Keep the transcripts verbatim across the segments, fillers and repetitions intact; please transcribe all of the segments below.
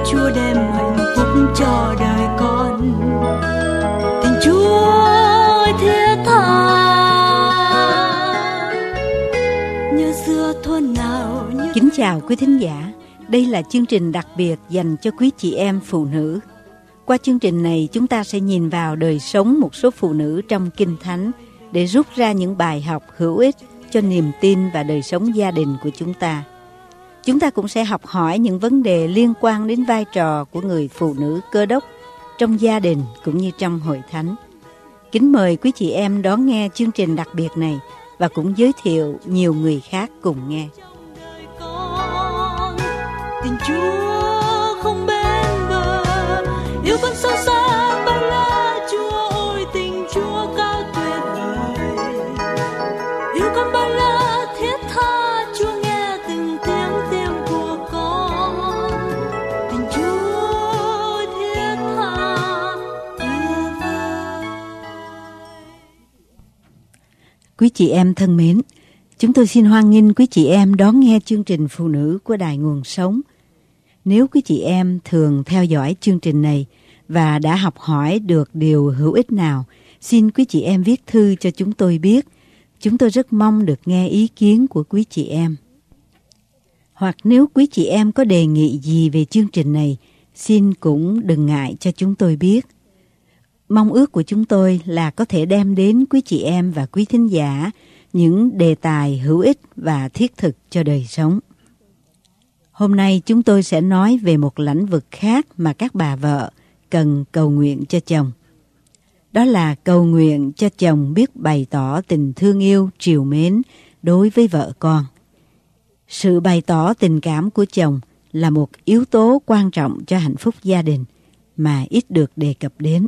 Chúa đem hạnh phúc cho đời con. Tình Chúa ơi thiết tha, như xưa thuở nào như... Kính chào quý thính giả, đây là chương trình đặc biệt dành cho quý chị em phụ nữ. Qua chương trình này, chúng ta sẽ nhìn vào đời sống một số phụ nữ trong Kinh Thánh để rút ra những bài học hữu ích cho niềm tin và đời sống gia đình của chúng ta. Chúng ta cũng sẽ học hỏi những vấn đề liên quan đến vai trò của người phụ nữ Cơ Đốc trong gia đình cũng như trong hội thánh. Kính mời quý chị em đón nghe chương trình đặc biệt này và cũng giới thiệu nhiều người khác cùng nghe. Tình Chúa không bên bờ, yêu con sâu xa bao la. Chúa ơi, tình Chúa cao tuyệt vời, yêu con bao la thiết tha. Chúa nghe từng tiếng tim của con. Tình Chúa thiết tha tuyệt vời. Quý chị em thân mến, chúng tôi xin hoan nghênh quý chị em đón nghe chương trình Phụ nữ của Đài Nguồn Sống. Nếu quý chị em thường theo dõi chương trình này và đã học hỏi được điều hữu ích nào, xin quý chị em viết thư cho chúng tôi biết. Chúng tôi rất mong được nghe ý kiến của quý chị em. Hoặc nếu quý chị em có đề nghị gì về chương trình này, xin cũng đừng ngại cho chúng tôi biết. Mong ước của chúng tôi là có thể đem đến quý chị em và quý thính giả những đề tài hữu ích và thiết thực cho đời sống. Hôm nay chúng tôi sẽ nói về một lĩnh vực khác mà các bà vợ cần cầu nguyện cho chồng. Đó là cầu nguyện cho chồng biết bày tỏ tình thương yêu, trìu mến đối với vợ con. Sự bày tỏ tình cảm của chồng là một yếu tố quan trọng cho hạnh phúc gia đình mà ít được đề cập đến.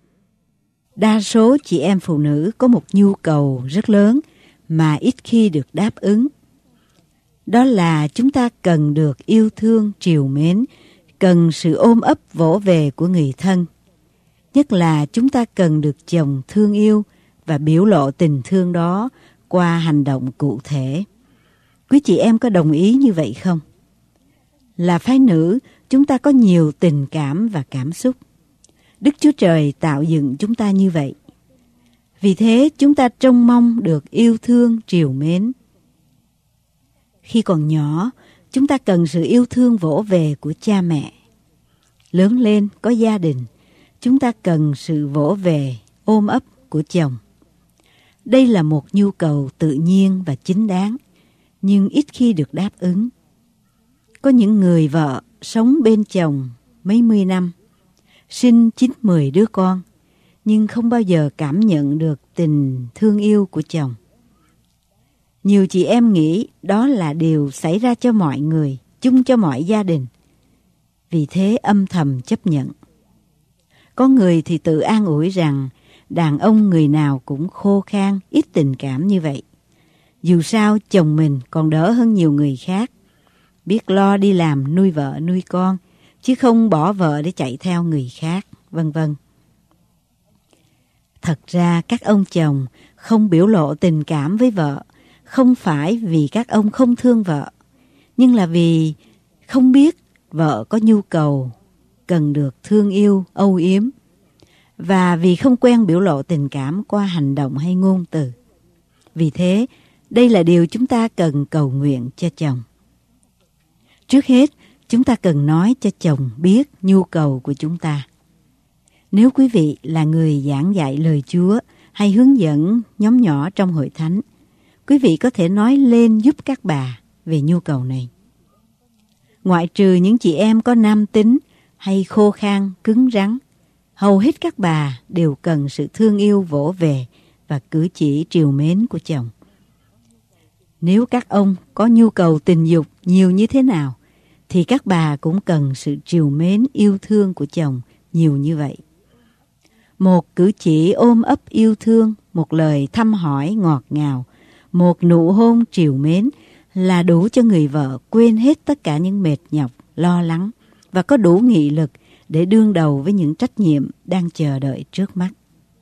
Đa số chị em phụ nữ có một nhu cầu rất lớn mà ít khi được đáp ứng. Đó là chúng ta cần được yêu thương, trìu mến, cần sự ôm ấp vỗ về của người thân. Nhất là chúng ta cần được chồng thương yêu và biểu lộ tình thương đó qua hành động cụ thể. Quý chị em có đồng ý như vậy không? Là phái nữ, chúng ta có nhiều tình cảm và cảm xúc. Đức Chúa Trời tạo dựng chúng ta như vậy. Vì thế chúng ta trông mong được yêu thương, trìu mến. Khi còn nhỏ, chúng ta cần sự yêu thương vỗ về của cha mẹ. Lớn lên có gia đình, chúng ta cần sự vỗ về, ôm ấp của chồng. Đây là một nhu cầu tự nhiên và chính đáng, nhưng ít khi được đáp ứng. Có những người vợ sống bên chồng mấy mươi năm, sinh chín mười đứa con, nhưng không bao giờ cảm nhận được tình thương yêu của chồng. Nhiều chị em nghĩ đó là điều xảy ra cho mọi người, chung cho mọi gia đình. Vì thế âm thầm chấp nhận. Có người thì tự an ủi rằng đàn ông người nào cũng khô khan, ít tình cảm như vậy. Dù sao chồng mình còn đỡ hơn nhiều người khác, biết lo đi làm nuôi vợ nuôi con, chứ không bỏ vợ để chạy theo người khác, vân vân. Thật ra các ông chồng không biểu lộ tình cảm với vợ, không phải vì các ông không thương vợ, nhưng là vì không biết vợ có nhu cầu cần được thương yêu, âu yếm, và vì không quen biểu lộ tình cảm qua hành động hay ngôn từ. Vì thế, đây là điều chúng ta cần cầu nguyện cho chồng. Trước hết, chúng ta cần nói cho chồng biết nhu cầu của chúng ta. Nếu quý vị là người giảng dạy lời Chúa hay hướng dẫn nhóm nhỏ trong hội thánh, quý vị có thể nói lên giúp các bà về nhu cầu này. Ngoại trừ những chị em có nam tính hay khô khan, cứng rắn, hầu hết các bà đều cần sự thương yêu vỗ về và cử chỉ trìu mến của chồng. Nếu các ông có nhu cầu tình dục nhiều như thế nào, thì các bà cũng cần sự trìu mến yêu thương của chồng nhiều như vậy. Một cử chỉ ôm ấp yêu thương, một lời thăm hỏi ngọt ngào, một nụ hôn trìu mến là đủ cho người vợ quên hết tất cả những mệt nhọc, lo lắng và có đủ nghị lực để đương đầu với những trách nhiệm đang chờ đợi trước mắt.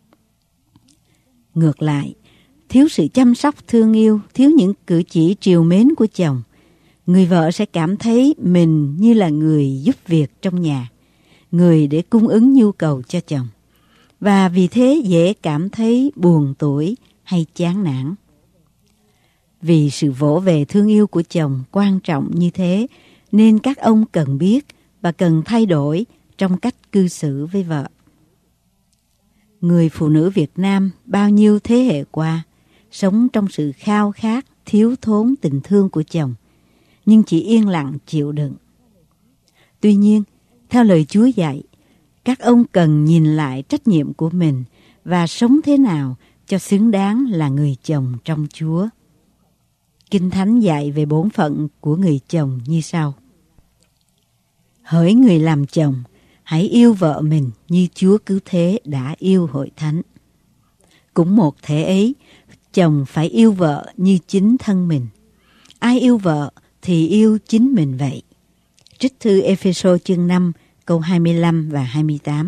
Ngược lại, thiếu sự chăm sóc thương yêu, thiếu những cử chỉ trìu mến của chồng người vợ sẽ cảm thấy mình như là người giúp việc trong nhà, người để cung ứng nhu cầu cho chồng, và vì thế dễ cảm thấy buồn tủi hay chán nản. Vì sự vỗ về thương yêu của chồng quan trọng như thế, nên các ông cần biết và cần thay đổi trong cách cư xử với vợ. Người phụ nữ Việt Nam bao nhiêu thế hệ qua sống trong sự khao khát, thiếu thốn tình thương của chồng, nhưng chỉ yên lặng chịu đựng. Tuy nhiên, theo lời Chúa dạy, các ông cần nhìn lại trách nhiệm của mình và sống thế nào cho xứng đáng là người chồng trong Chúa. Kinh Thánh dạy về bổn phận của người chồng như sau: hỡi người làm chồng, hãy yêu vợ mình như Chúa cứu thế đã yêu hội thánh. Cũng một thể ấy, chồng phải yêu vợ như chính thân mình. Ai yêu vợ thì yêu chính mình vậy. Trích thư Ê-phê-sô chương năm câu hai mươi lăm và hai mươi tám.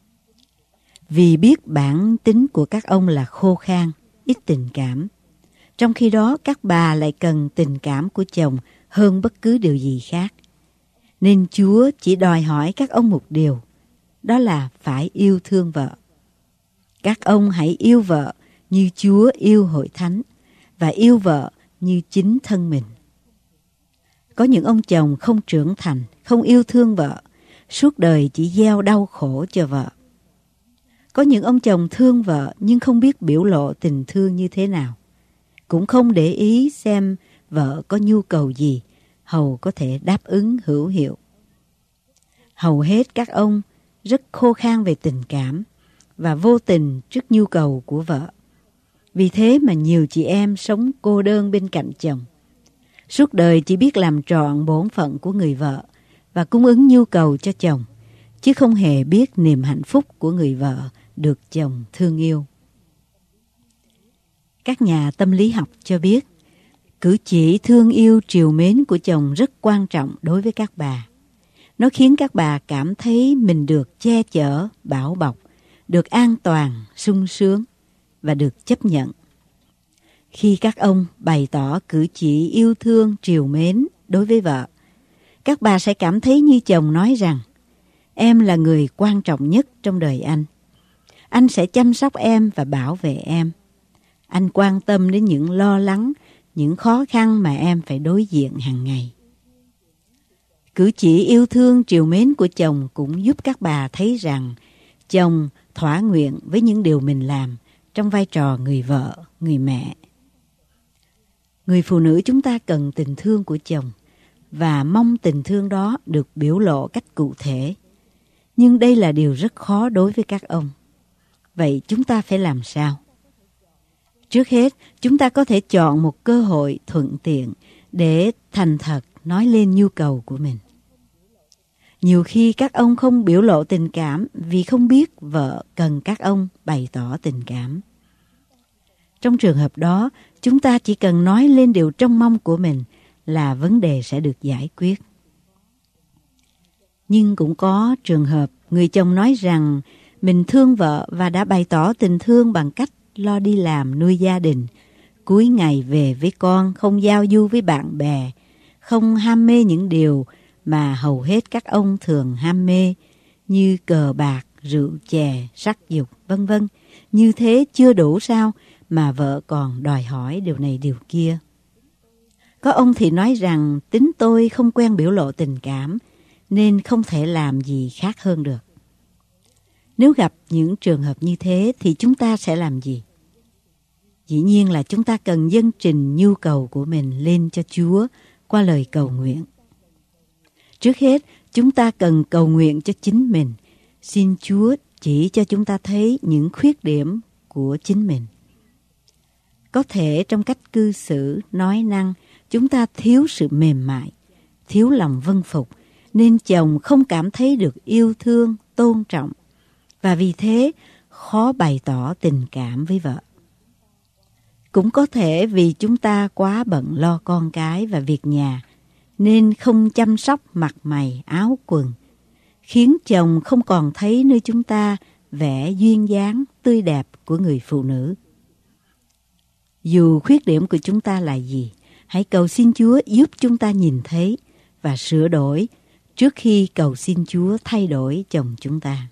Vì biết bản tính của các ông là khô khan, ít tình cảm, trong khi đó các bà lại cần tình cảm của chồng hơn bất cứ điều gì khác, nên Chúa chỉ đòi hỏi các ông một điều, đó là phải yêu thương vợ. Các ông hãy yêu vợ như Chúa yêu hội thánh và yêu vợ như chính thân mình. Có những ông chồng không trưởng thành, không yêu thương vợ, suốt đời chỉ gieo đau khổ cho vợ. Có những ông chồng thương vợ nhưng không biết biểu lộ tình thương như thế nào, cũng không để ý xem vợ có nhu cầu gì, hầu có thể đáp ứng hữu hiệu. Hầu hết các ông rất khô khan về tình cảm và vô tình trước nhu cầu của vợ. Vì thế mà nhiều chị em sống cô đơn bên cạnh chồng, suốt đời chỉ biết làm trọn bổn phận của người vợ và cung ứng nhu cầu cho chồng, chứ không hề biết niềm hạnh phúc của người vợ được chồng thương yêu. Các nhà tâm lý học cho biết, cử chỉ thương yêu trìu mến của chồng rất quan trọng đối với các bà. Nó khiến các bà cảm thấy mình được che chở, bảo bọc, được an toàn, sung sướng và được chấp nhận. Khi các ông bày tỏ cử chỉ yêu thương, trìu mến đối với vợ, các bà sẽ cảm thấy như chồng nói rằng, em là người quan trọng nhất trong đời anh. Anh sẽ chăm sóc em và bảo vệ em. Anh quan tâm đến những lo lắng, những khó khăn mà em phải đối diện hàng ngày. Cử chỉ yêu thương trìu mến của chồng cũng giúp các bà thấy rằng chồng thỏa nguyện với những điều mình làm trong vai trò người vợ, người mẹ. Người phụ nữ chúng ta cần tình thương của chồng và mong tình thương đó được biểu lộ cách cụ thể. Nhưng đây là điều rất khó đối với các ông. Vậy chúng ta phải làm sao? Trước hết, chúng ta có thể chọn một cơ hội thuận tiện để thành thật nói lên nhu cầu của mình. Nhiều khi các ông không biểu lộ tình cảm vì không biết vợ cần các ông bày tỏ tình cảm. Trong trường hợp đó, chúng ta chỉ cần nói lên điều trông mong của mình là vấn đề sẽ được giải quyết. Nhưng cũng có trường hợp người chồng nói rằng mình thương vợ và đã bày tỏ tình thương bằng cách lo đi làm nuôi gia đình, cuối ngày về với con, không giao du với bạn bè, không ham mê những điều mà hầu hết các ông thường ham mê như cờ bạc, rượu chè, sắc dục, vân vân. Như thế chưa đủ sao mà vợ còn đòi hỏi điều này điều kia. Có ông thì nói rằng tính tôi không quen biểu lộ tình cảm nên không thể làm gì khác hơn được. Nếu gặp những trường hợp như thế thì chúng ta sẽ làm gì? Dĩ nhiên là chúng ta cần dâng trình nhu cầu của mình lên cho Chúa qua lời cầu nguyện. Trước hết, chúng ta cần cầu nguyện cho chính mình, xin Chúa chỉ cho chúng ta thấy những khuyết điểm của chính mình. Có thể trong cách cư xử, nói năng, chúng ta thiếu sự mềm mại, thiếu lòng vâng phục, nên chồng không cảm thấy được yêu thương, tôn trọng, và vì thế khó bày tỏ tình cảm với vợ. Cũng có thể vì chúng ta quá bận lo con cái và việc nhà, nên không chăm sóc mặt mày, áo quần, khiến chồng không còn thấy nơi chúng ta vẻ duyên dáng, tươi đẹp của người phụ nữ. Dù khuyết điểm của chúng ta là gì, hãy cầu xin Chúa giúp chúng ta nhìn thấy và sửa đổi trước khi cầu xin Chúa thay đổi chồng chúng ta.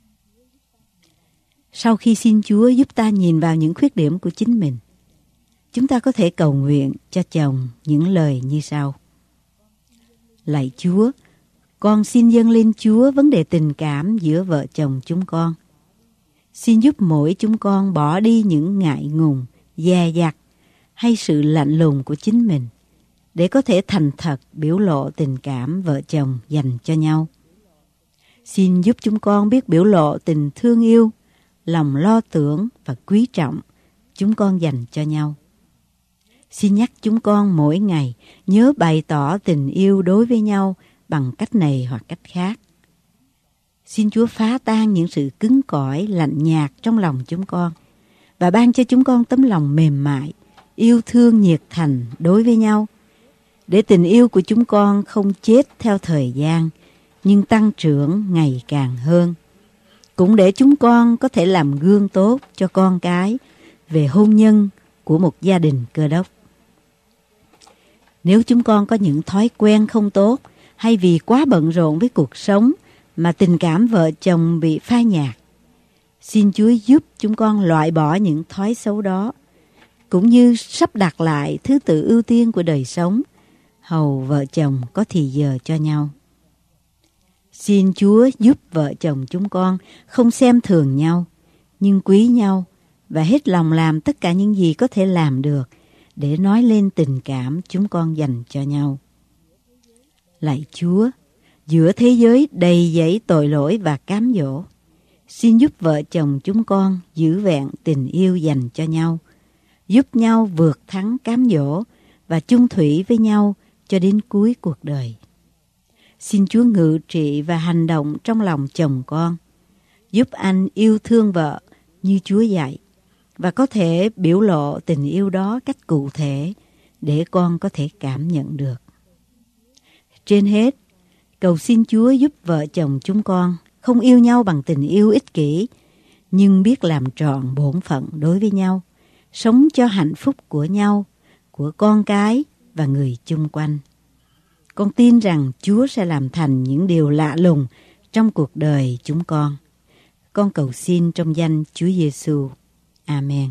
Sau khi xin Chúa giúp ta nhìn vào những khuyết điểm của chính mình, chúng ta có thể cầu nguyện cho chồng những lời như sau. Lạy Chúa, con xin dâng lên Chúa vấn đề tình cảm giữa vợ chồng chúng con. Xin giúp mỗi chúng con bỏ đi những ngại ngùng, dè dặt hay sự lạnh lùng của chính mình để có thể thành thật biểu lộ tình cảm vợ chồng dành cho nhau. Xin giúp chúng con biết biểu lộ tình thương yêu, lòng lo tưởng và quý trọng chúng con dành cho nhau. Xin nhắc chúng con mỗi ngày nhớ bày tỏ tình yêu đối với nhau bằng cách này hoặc cách khác. Xin Chúa phá tan những sự cứng cỏi, lạnh nhạt trong lòng chúng con và ban cho chúng con tấm lòng mềm mại, yêu thương nhiệt thành đối với nhau, để tình yêu của chúng con không chết theo thời gian nhưng tăng trưởng ngày càng hơn. Cũng để chúng con có thể làm gương tốt cho con cái về hôn nhân của một gia đình Cơ Đốc. Nếu chúng con có những thói quen không tốt hay vì quá bận rộn với cuộc sống mà tình cảm vợ chồng bị phai nhạt, xin Chúa giúp chúng con loại bỏ những thói xấu đó, cũng như sắp đặt lại thứ tự ưu tiên của đời sống, hầu vợ chồng có thì giờ cho nhau. Xin Chúa giúp vợ chồng chúng con không xem thường nhau, nhưng quý nhau và hết lòng làm tất cả những gì có thể làm được để nói lên tình cảm chúng con dành cho nhau. Lạy Chúa, giữa thế giới đầy dẫy tội lỗi và cám dỗ, xin giúp vợ chồng chúng con giữ vẹn tình yêu dành cho nhau, giúp nhau vượt thắng cám dỗ và chung thủy với nhau cho đến cuối cuộc đời. Xin Chúa ngự trị và hành động trong lòng chồng con, giúp anh yêu thương vợ như Chúa dạy và có thể biểu lộ tình yêu đó cách cụ thể để con có thể cảm nhận được. Trên hết, cầu xin Chúa giúp vợ chồng chúng con không yêu nhau bằng tình yêu ích kỷ, nhưng biết làm tròn bổn phận đối với nhau, sống cho hạnh phúc của nhau, của con cái và người chung quanh. Con tin rằng Chúa sẽ làm thành những điều lạ lùng trong cuộc đời chúng con. Con cầu xin trong danh Chúa Giêsu. Amen.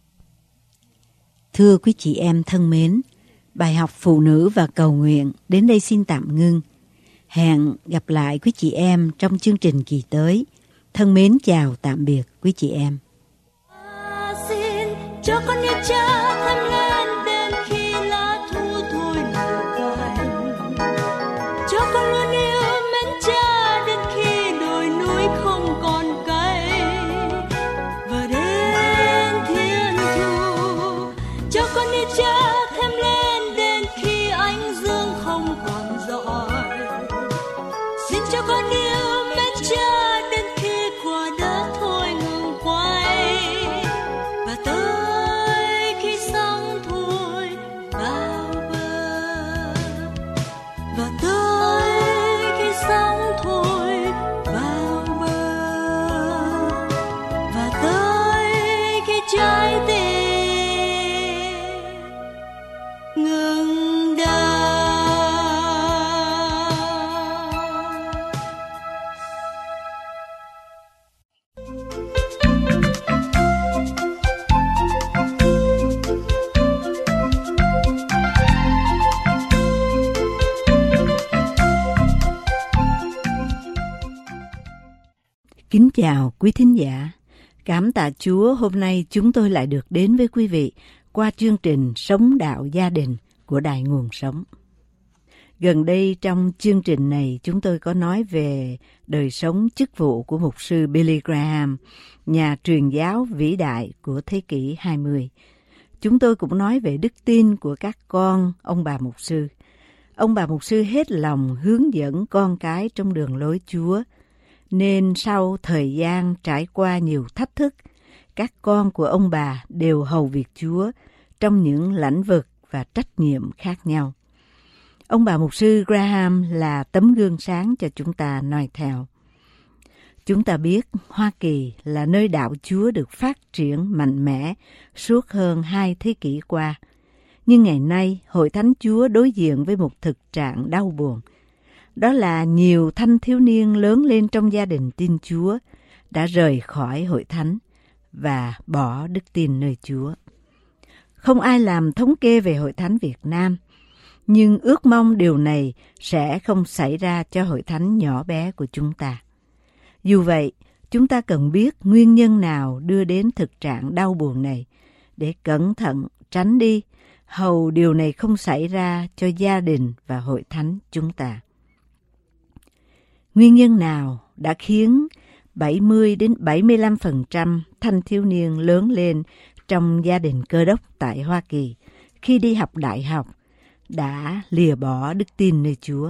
Thưa quý chị em thân mến, bài học phụ nữ và cầu nguyện đến đây xin tạm ngưng. Hẹn gặp lại quý chị em trong chương trình kỳ tới. Thân mến chào tạm biệt quý chị em. Xin cho con như cha thăm lên đến khi lá thu thôi nở cành, cho con luôn yêu mến cha đến khi đồi núi không còn cây, và đến thiên thu cho con như cha thêm lên đến khi ánh dương không còn rọi. Xin cho con yêu mến cha đến khi quả đất thôi ngừng quay, và tới khi sóng thôi vào bờ, và tới khi sóng thôi vào bờ, và tới khi trái tim ngừng đập. Kính chào quý thính giả. Cảm tạ Chúa, hôm nay chúng tôi lại được đến với quý vị qua chương trình Sống Đạo Gia Đình của Đài Nguồn Sống. Gần đây trong chương trình này chúng tôi có nói về đời sống chức vụ của mục sư Billy Graham, nhà truyền giáo vĩ đại của thế kỷ hai mươi. Chúng tôi cũng nói về đức tin của các con ông bà mục sư. Ông bà mục sư hết lòng hướng dẫn con cái trong đường lối Chúa, nên sau thời gian trải qua nhiều thách thức, các con của ông bà đều hầu việc Chúa trong những lĩnh vực và trách nhiệm khác nhau. Ông bà mục sư Graham là tấm gương sáng cho chúng ta noi theo. Chúng ta biết Hoa Kỳ là nơi đạo Chúa được phát triển mạnh mẽ suốt hơn hai thế kỷ qua. Nhưng ngày nay, Hội Thánh Chúa đối diện với một thực trạng đau buồn. Đó là nhiều thanh thiếu niên lớn lên trong gia đình tin Chúa đã rời khỏi Hội Thánh và bỏ đức tin nơi Chúa. Không ai làm thống kê về Hội Thánh Việt Nam, nhưng ước mong điều này sẽ không xảy ra cho Hội Thánh nhỏ bé của chúng ta. Dù vậy, chúng ta cần biết nguyên nhân nào đưa đến thực trạng đau buồn này để cẩn thận tránh đi, hầu điều này không xảy ra cho gia đình và Hội Thánh chúng ta. Nguyên nhân nào đã khiến bảy mươi đến bảy mươi lăm phần trăm thanh thiếu niên lớn lên trong gia đình Cơ Đốc tại Hoa Kỳ khi đi học đại học đã lìa bỏ đức tin nơi Chúa?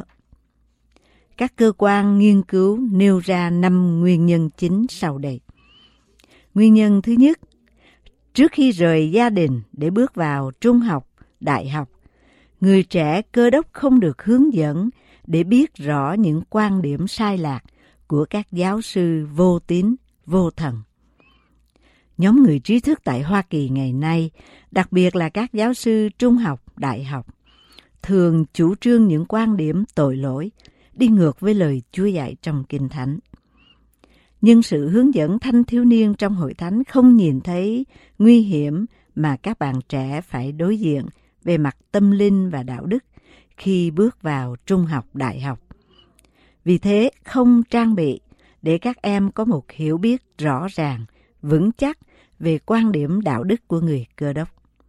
Các cơ quan nghiên cứu nêu ra năm nguyên nhân chính sau đây. Nguyên nhân thứ nhất, trước khi rời gia đình để bước vào trung học, đại học, người trẻ Cơ Đốc không được hướng dẫn để biết rõ những quan điểm sai lạc của các giáo sư vô tín, vô thần. Nhóm người trí thức tại Hoa Kỳ ngày nay, đặc biệt là các giáo sư trung học, đại học, thường chủ trương những quan điểm tội lỗi, đi ngược với lời Chúa dạy trong Kinh Thánh. Nhưng sự hướng dẫn thanh thiếu niên trong Hội Thánh không nhìn thấy nguy hiểm mà các bạn trẻ phải đối diện về mặt tâm linh và đạo đức khi bước vào trung học, đại học. Vì thế, không trang bị để các em có một hiểu biết rõ ràng, vững chắc về quan điểm đạo đức của người Cơ Đốc.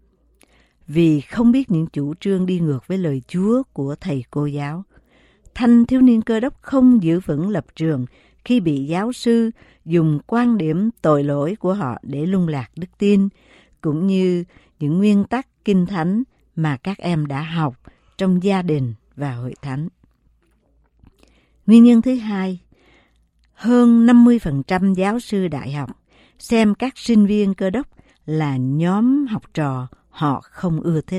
Vì không biết những chủ trương đi ngược với lời Chúa của thầy cô giáo, thanh thiếu niên Cơ Đốc không giữ vững lập trường khi bị giáo sư dùng quan điểm tội lỗi của họ để lung lạc đức tin, cũng như những nguyên tắc kinh thánh mà các em đã học trong gia đình và Hội Thánh. Nguyên nhân thứ hai, hơn năm mươi phần trăm giáo sư đại học xem các sinh viên Cơ Đốc là nhóm học trò họ không ưa thích.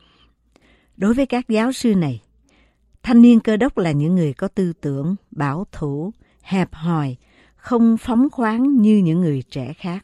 Đối với các giáo sư này, thanh niên Cơ Đốc là những người có tư tưởng bảo thủ, hẹp hòi, không phóng khoáng như những người trẻ khác.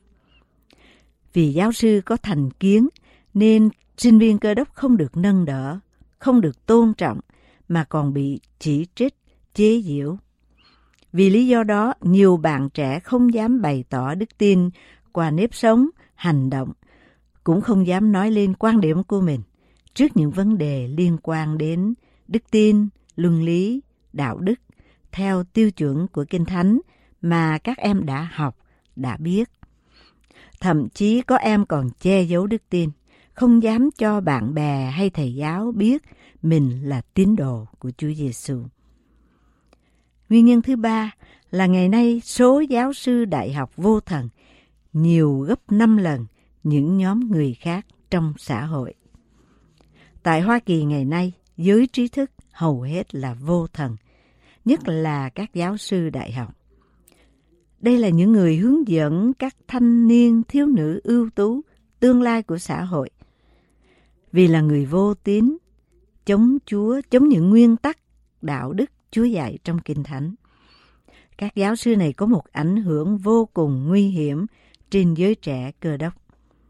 Vì giáo sư có thành kiến nên sinh viên Cơ Đốc không được nâng đỡ, không được tôn trọng mà còn bị chỉ trích, chế giễu. Vì lý do đó, nhiều bạn trẻ không dám bày tỏ đức tin qua nếp sống, hành động, cũng không dám nói lên quan điểm của mình trước những vấn đề liên quan đến đức tin, luân lý, đạo đức, theo tiêu chuẩn của Kinh Thánh mà các em đã học, đã biết. Thậm chí có em còn che giấu đức tin, không dám cho bạn bè hay thầy giáo biết mình là tín đồ của Chúa Giêsu. Nguyên nhân thứ ba là ngày nay số giáo sư đại học vô thần nhiều gấp năm lần những nhóm người khác trong xã hội. Tại Hoa Kỳ ngày nay, giới trí thức hầu hết là vô thần, nhất là các giáo sư đại học. Đây là những người hướng dẫn các thanh niên thiếu nữ ưu tú, tương lai của xã hội. Vì là người vô tín, chống Chúa, chống những nguyên tắc đạo đức Chúa dạy trong Kinh Thánh. Các giáo sư này có một ảnh hưởng vô cùng nguy hiểm trên giới trẻ Cơ Đốc.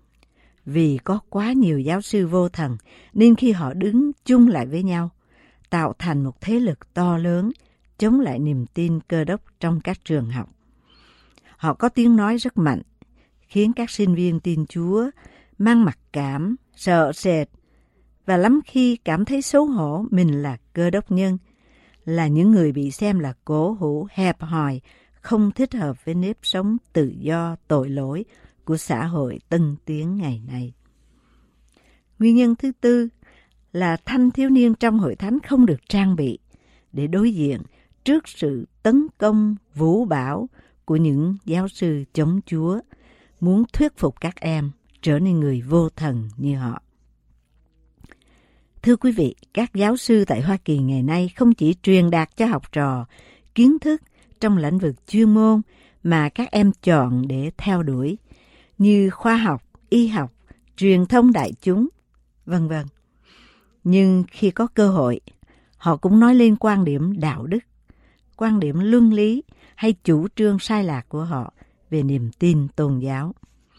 Vì có quá nhiều giáo sư vô thần, nên khi họ đứng chung lại với nhau, tạo thành một thế lực to lớn chống lại niềm tin Cơ Đốc trong các trường học. Họ có tiếng nói rất mạnh, khiến các sinh viên tin Chúa mang mặc cảm, sợ sệt và lắm khi cảm thấy xấu hổ mình là Cơ Đốc nhân, là những người bị xem là cổ hủ, hẹp hòi, không thích hợp với nếp sống tự do, tội lỗi của xã hội tân tiến ngày nay. Nguyên nhân thứ tư là thanh thiếu niên trong Hội Thánh không được trang bị để đối diện trước sự tấn công vũ bão của những giáo sư chống Chúa, muốn thuyết phục các em trở nên người vô thần như họ. Thưa quý vị, các giáo sư tại Hoa Kỳ ngày nay không chỉ truyền đạt cho học trò kiến thức trong lĩnh vực chuyên môn mà các em chọn để theo đuổi, như khoa học, y học, truyền thông đại chúng, vân vân. Nhưng khi có cơ hội, họ cũng nói lên quan điểm đạo đức, quan điểm luân lý hay chủ trương sai lạc của họ về niềm tin tôn giáo.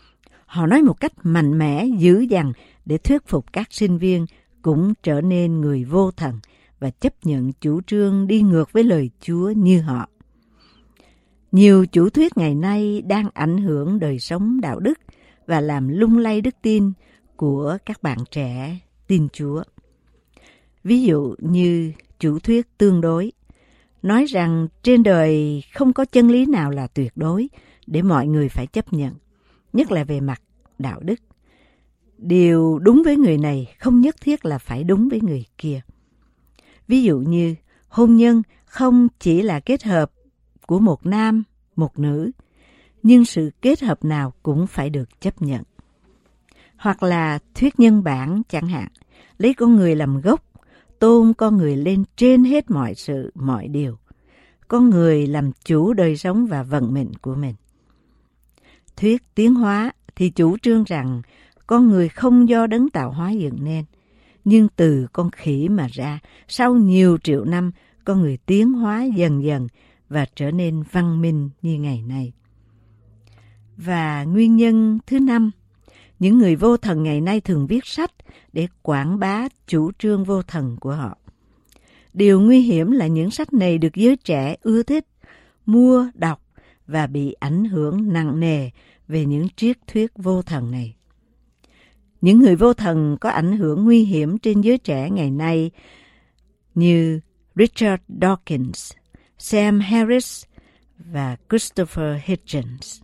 Họ nói một cách mạnh mẽ, dữ dằn để thuyết phục các sinh viên cũng trở nên người vô thần và chấp nhận chủ trương đi ngược với lời Chúa như họ. Nhiều chủ thuyết ngày nay đang ảnh hưởng đời sống đạo đức và làm lung lay đức tin của các bạn trẻ tin Chúa. Ví dụ như chủ thuyết tương đối, nói rằng trên đời không có chân lý nào là tuyệt đối để mọi người phải chấp nhận, nhất là về mặt đạo đức. Điều đúng với người này không nhất thiết là phải đúng với người kia. Ví dụ như hôn nhân không chỉ là kết hợp của một nam, một nữ, nhưng sự kết hợp nào cũng phải được chấp nhận. Hoặc là thuyết nhân bản chẳng hạn, lấy con người làm gốc, tôn con người lên trên hết mọi sự, mọi điều. Con người làm chủ đời sống và vận mệnh của mình. Thuyết tiến hóa thì chủ trương rằng con người không do đấng tạo hóa dựng nên, nhưng từ con khỉ mà ra, sau nhiều triệu năm, con người tiến hóa dần dần và trở nên văn minh như ngày nay. Và nguyên nhân thứ năm, những người vô thần ngày nay thường viết sách để quảng bá chủ trương vô thần của họ. Điều nguy hiểm là những sách này được giới trẻ ưa thích, mua, đọc và bị ảnh hưởng nặng nề về những triết thuyết vô thần này. Những người vô thần có ảnh hưởng nguy hiểm trên giới trẻ ngày nay như Richard Dawkins, Sam Harris và Christopher Hitchens.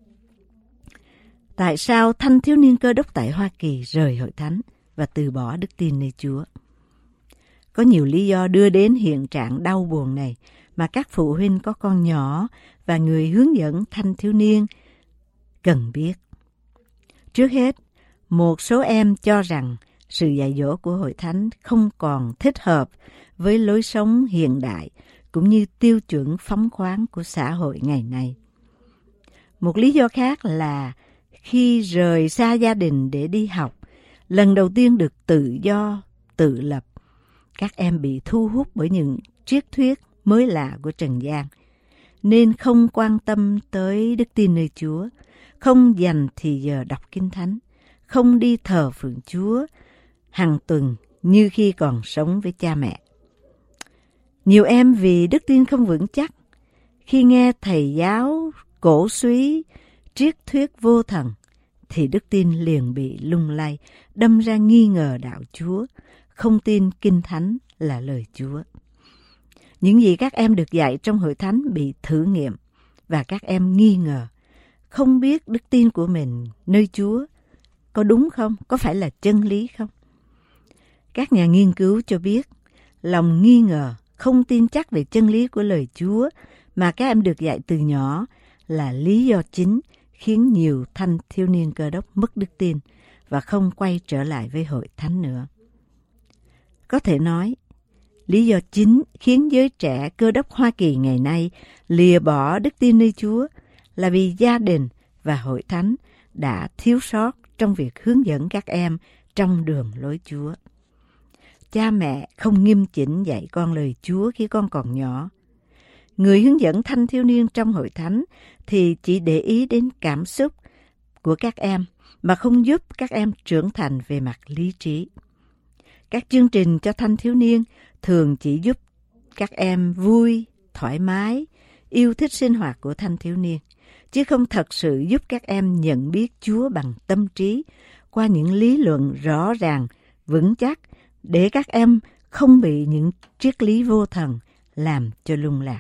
Tại sao thanh thiếu niên Cơ Đốc tại Hoa Kỳ rời hội thánh và từ bỏ đức tin nơi Chúa? Có nhiều lý do đưa đến hiện trạng đau buồn này mà các phụ huynh có con nhỏ và người hướng dẫn thanh thiếu niên cần biết. Trước hết, một số em cho rằng sự dạy dỗ của hội thánh không còn thích hợp với lối sống hiện đại cũng như tiêu chuẩn phóng khoáng của xã hội ngày nay. Một lý do khác là khi rời xa gia đình để đi học, lần đầu tiên được tự do, tự lập, các em bị thu hút bởi những triết thuyết mới lạ của trần gian, nên không quan tâm tới đức tin nơi Chúa, không dành thì giờ đọc Kinh Thánh, không đi thờ phượng Chúa hàng tuần như khi còn sống với cha mẹ. Nhiều em vì đức tin không vững chắc, khi nghe thầy giáo cổ suý triết thuyết vô thần, thì đức tin liền bị lung lay, đâm ra nghi ngờ đạo Chúa, không tin Kinh Thánh là lời Chúa. Những gì các em được dạy trong hội thánh bị thử nghiệm và các em nghi ngờ, không biết đức tin của mình nơi Chúa có đúng không, có phải là chân lý không. Các nhà nghiên cứu cho biết, lòng nghi ngờ, không tin chắc về chân lý của lời Chúa mà các em được dạy từ nhỏ là lý do chính khiến nhiều thanh thiếu niên Cơ Đốc mất đức tin và không quay trở lại với hội thánh nữa. Có thể nói, lý do chính khiến giới trẻ Cơ Đốc Hoa Kỳ ngày nay lìa bỏ đức tin nơi Chúa là vì gia đình và hội thánh đã thiếu sót trong việc hướng dẫn các em trong đường lối Chúa. Cha mẹ không nghiêm chỉnh dạy con lời Chúa khi con còn nhỏ. Người hướng dẫn thanh thiếu niên trong hội thánh thì chỉ để ý đến cảm xúc của các em mà không giúp các em trưởng thành về mặt lý trí. Các chương trình cho thanh thiếu niên thường chỉ giúp các em vui, thoải mái, yêu thích sinh hoạt của thanh thiếu niên, chứ không thật sự giúp các em nhận biết Chúa bằng tâm trí qua những lý luận rõ ràng, vững chắc để các em không bị những triết lý vô thần làm cho lung lạc.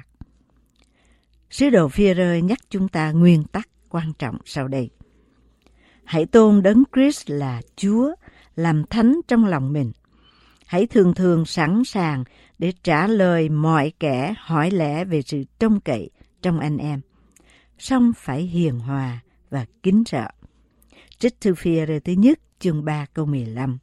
Sứ đồ Phi-e-rơ nhắc chúng ta nguyên tắc quan trọng sau đây. Hãy tôn Đấng Christ là Chúa, làm thánh trong lòng mình. Hãy thường thường sẵn sàng để trả lời mọi kẻ hỏi lẽ về sự trông cậy trong anh em. Song phải hiền hòa và kính sợ. Trích thư Phi-e-rơ thứ nhất, chương ba câu mười lăm.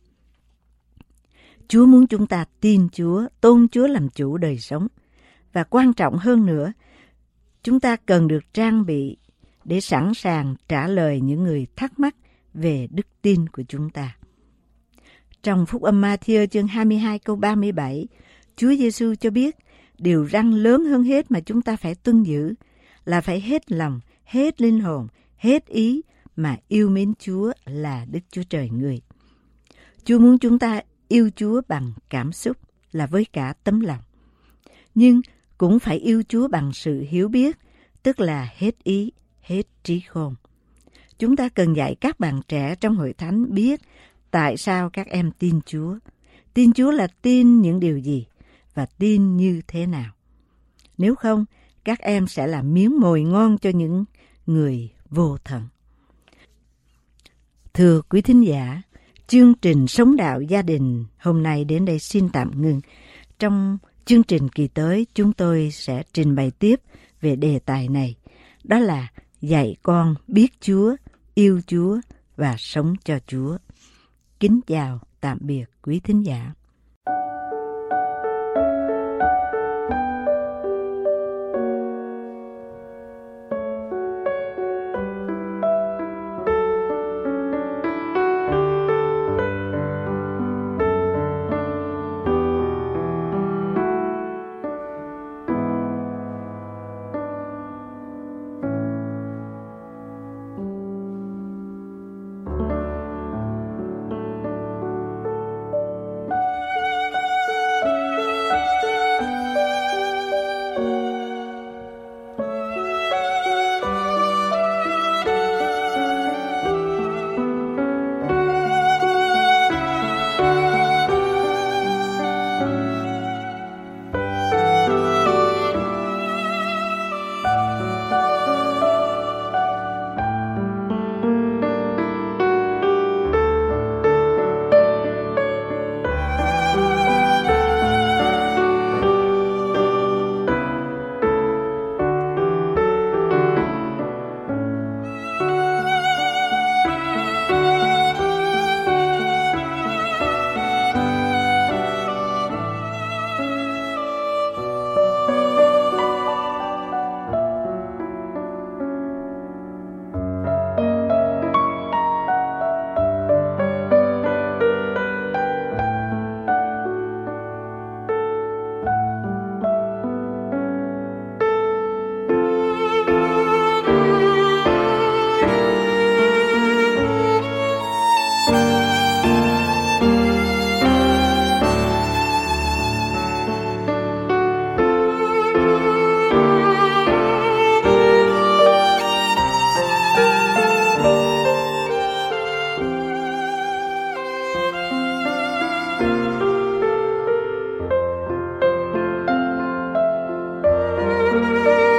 Chúa muốn chúng ta tin Chúa, tôn Chúa làm chủ đời sống. Và quan trọng hơn nữa, chúng ta cần được trang bị để sẵn sàng trả lời những người thắc mắc về đức tin của chúng ta. Trong Phúc âm Ma-thi-ơ chương hai mươi hai câu ba mươi bảy, Chúa Giêsu cho biết điều răn lớn hơn hết mà chúng ta phải tuân giữ là phải hết lòng, hết linh hồn, hết ý mà yêu mến Chúa là Đức Chúa Trời người. Chúa muốn chúng ta yêu Chúa bằng cảm xúc, là với cả tấm lòng. Nhưng cũng phải yêu Chúa bằng sự hiểu biết, tức là hết ý, hết trí khôn. Chúng ta cần dạy các bạn trẻ trong hội thánh biết tại sao các em tin Chúa. Tin Chúa là tin những điều gì và tin như thế nào. Nếu không, các em sẽ là miếng mồi ngon cho những người vô thần. Thưa quý thính giả, chương trình Sống Đạo Gia Đình hôm nay đến đây xin tạm ngừng. Trong chương trình kỳ tới, chúng tôi sẽ trình bày tiếp về đề tài này. Đó là dạy con biết Chúa, yêu Chúa và sống cho Chúa. Kính chào, tạm biệt quý thính giả. Thank you.